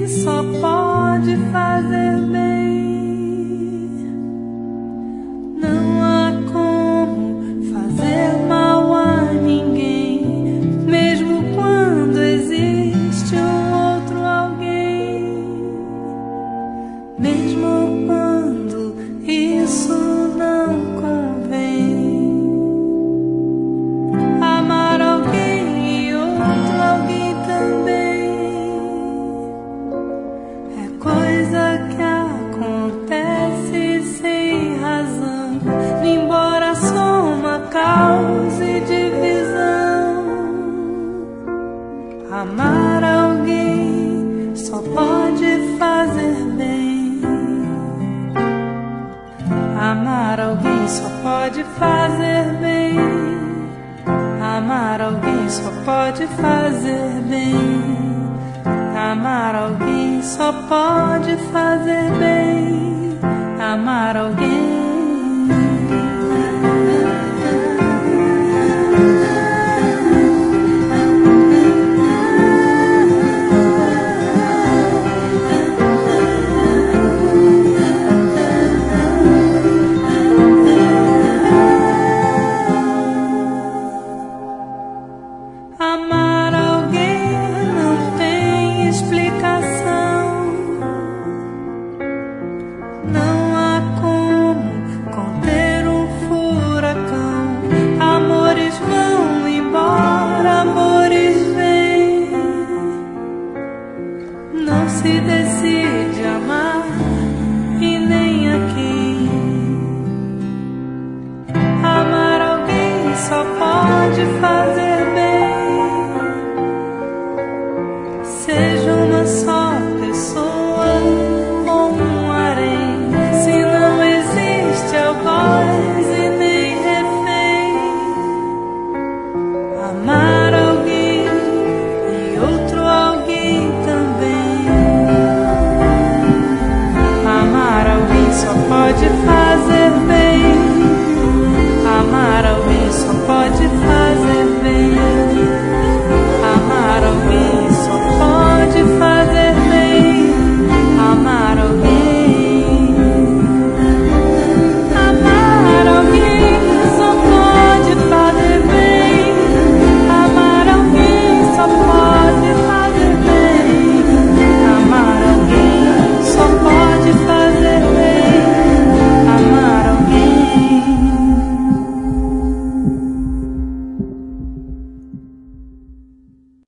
só pode fazer bem. Não há como fazer mal a ninguém, mesmo quando existe um outro alguém, mesmo quando isso não convém. Amar alguém e outro alguém também é coisa que acontece sem razão, embora soma cause divisão. Amar alguém só pode fazer bem. Amar alguém só pode fazer bem. Amar alguém só pode fazer bem. Amar alguém só pode fazer bem. Amar alguém